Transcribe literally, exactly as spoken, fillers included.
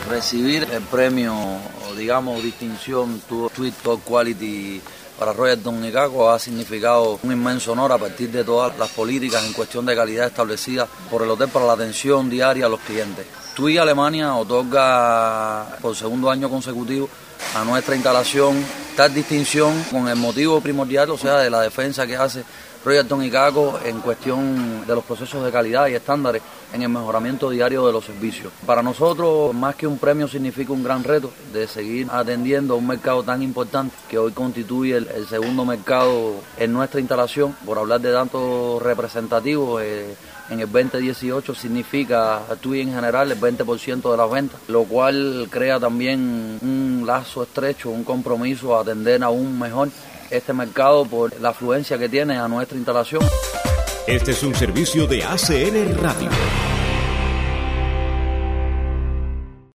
Recibir el premio, o digamos distinción, Tweet Top Quality para Royalton y Caco ha significado un inmenso honor a partir de todas las políticas en cuestión de calidad establecidas por el hotel para la atención diaria a los clientes. TUI Alemania otorga por segundo año consecutivo a nuestra instalación tal distinción con el motivo primordial, o sea, de la defensa que hace Royalton y Caco en cuestión de los procesos de calidad y estándares en el mejoramiento diario de los servicios. Para nosotros, más que un premio, significa un gran reto de seguir atendiendo a un mercado tan importante que hoy constituye el, el segundo mercado en nuestra instalación. Por hablar de datos representativos, eh, en el veinte dieciocho significa TUI en general el veinte por ciento de las ventas, lo cual crea también un lazo estrecho, un compromiso a atender aún mejor este mercado por la afluencia que tiene a nuestra instalación. Este es un servicio de A C N Radio.